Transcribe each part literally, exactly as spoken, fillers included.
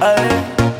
Ay,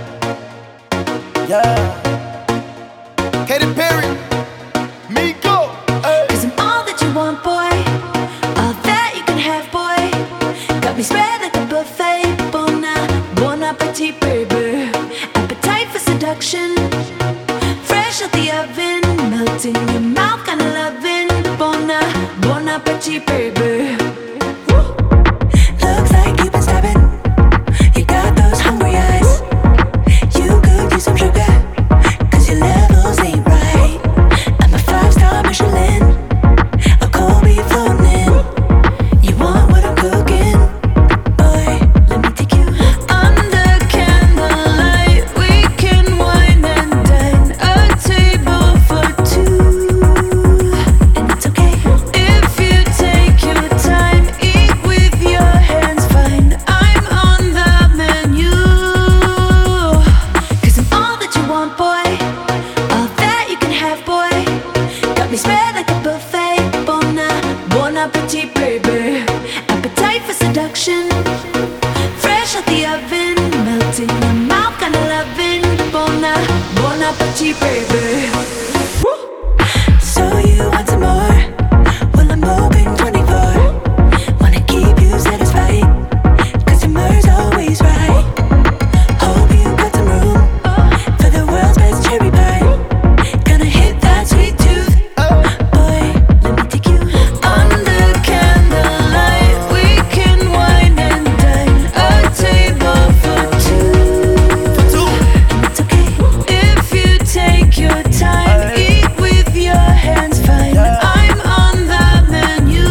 yeah. Katy Perry, Miko. Cause I'm all that you want, boy. All that you can have, boy. Got me spread like a buffet. Bon, bon appetit, baby. Appetite for seduction. Fresh out the oven. Melting in your mouth, kinda loving. Bon, bon appetit, baby. Woo. Looks like you've been stabbing. You got those hungry eyes. You could use some sugar. Cause your levels ain't right. I'm a five-star Michelin. A cold beef floating. You want what I'm cooking? Boy, let me take you under candlelight. We can wine and dine. A table for two. And it's okay if you take your time. Eat with your hands, fine. I'm on the menu. Cause I'm all that you want, boy. All that you can have, boy. Got me spread like a buffet. Bon, bon appetit, baby. Appetite for seduction. Fresh out the oven. Melting in your mouth, kinda loving. Bon, bon appetit, baby. Woo. So you want some more? Well, I'm open twenty-four. Wanna keep you satisfied. Cause your mur's always right. Hope you got some room for the world's best cherry pie. Gonna hit that sweet tooth. Boy, let me take you under candlelight. We can wine and dine. A table for two. And it's okay if you take your time. Eat with your hands, fine. I'm on the menu.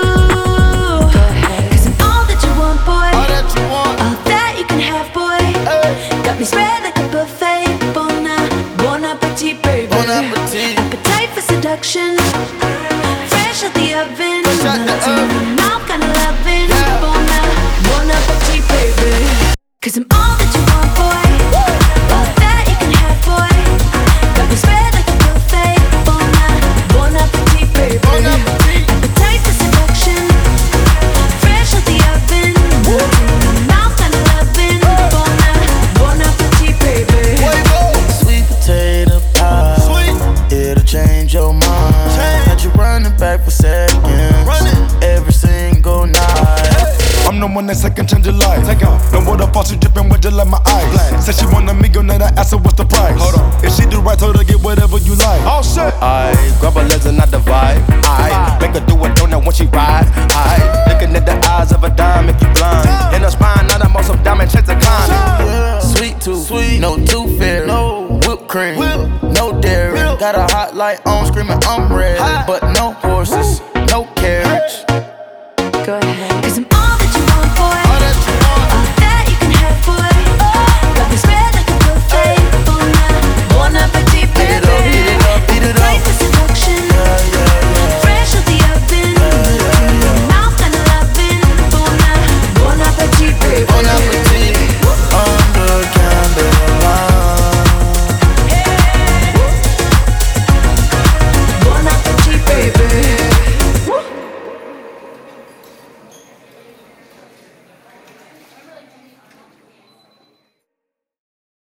Cause I'm all that you want, boy. All that you want. All that you can have, boy. Got me spread like a buffet. Bon, bon appetit, baby. Bon appetit. Appetite for seduction. Fresh out the oven. Fresh out the Melting in oven. your mouth, kinda loving. Yeah. Bon, bon appetit, baby. Cause I'm all that you want, boy. All that you can have, boy. Got me spread like a buffet. Bon, bon appetit, baby. Bon appetit. Appetite for seduction. Fresh out the oven. Melting in your mouth, kinda loving. Bon, bon appetit, baby. Sweet potato pie. Sweet. It'll change your mind. Change. Got you running back for seconds. Running. Every single night. I'm the one that second change your life. Take off. No water faucet dripping with just like my eyes. Black. Said she want a million, I asked her what's the price. Hold on. If she do right, told her get whatever you like. Oh shit. I grab her legs and not the vibe. I make her do a donut when she ride. I looking at the eyes of a dime, make you blind. In her spine, now I'm on some diamond checks to climb. Yeah. Sweet tooth, Sweet. no tooth fairy. No. Whipped cream, Whip. no dairy. Milk. Got a hot light on, screaming I'm ready. Hot. But no horses, no carriage. Go ahead.